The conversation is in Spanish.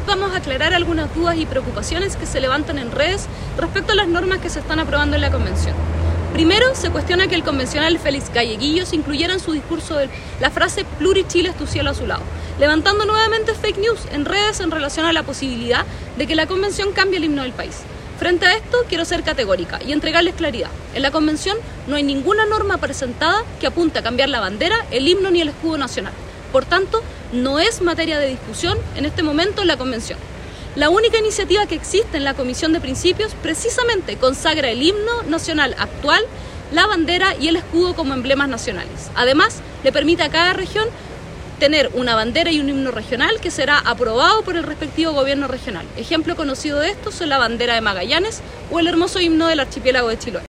vamos a aclarar algunas dudas y preocupaciones que se levantan en redes respecto a las normas que se están aprobando en la Convención. Primero, se cuestiona que el convencional Félix Galleguillos incluyera en su discurso la frase "Plurichile es tu cielo azulado", levantando nuevamente fake news en redes en relación a la posibilidad de que la Convención cambie el himno del país. Frente a esto, quiero ser categórica y entregarles claridad. En la Convención no hay ninguna norma presentada que apunte a cambiar la bandera, el himno ni el escudo nacional. Por tanto, no es materia de discusión en este momento en la Convención. La única iniciativa que existe en la Comisión de Principios precisamente consagra el himno nacional actual, la bandera y el escudo como emblemas nacionales. Además, le permite a cada región tener una bandera y un himno regional que será aprobado por el respectivo gobierno regional. Ejemplo conocido de esto son la bandera de Magallanes o el hermoso himno del archipiélago de Chiloé.